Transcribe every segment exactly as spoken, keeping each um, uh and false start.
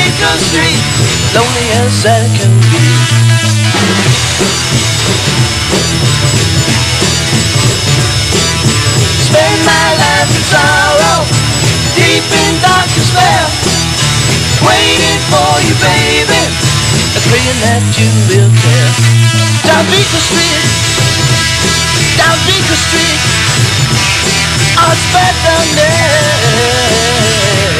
Beacon Street, lonely as I can be. Spend my life in sorrow, deep in dark despair, waiting for you, baby, and praying that you will care. Down Beacon Street, down Beacon Street, oh, it's bad down there.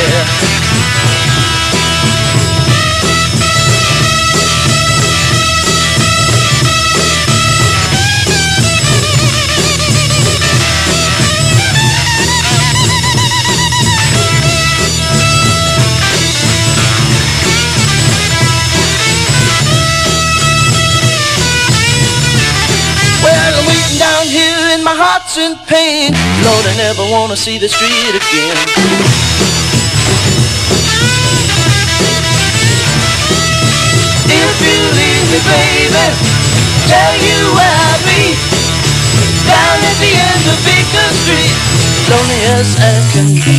My heart's in pain, Lord, I never wanna see the street again. If you leave me, baby, tell you where I'll be, down at the end of Beacon Street, lonely as I can be.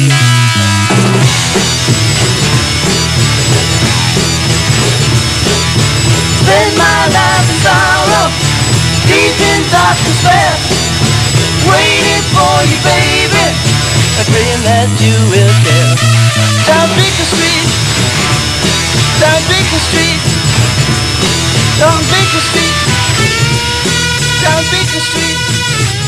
Spend my life in sorrow, deep in dark despair, waiting for you, baby, and praying that you will care. Down Beacon Street, down Beacon Street, down Beacon Street, down Beacon Street.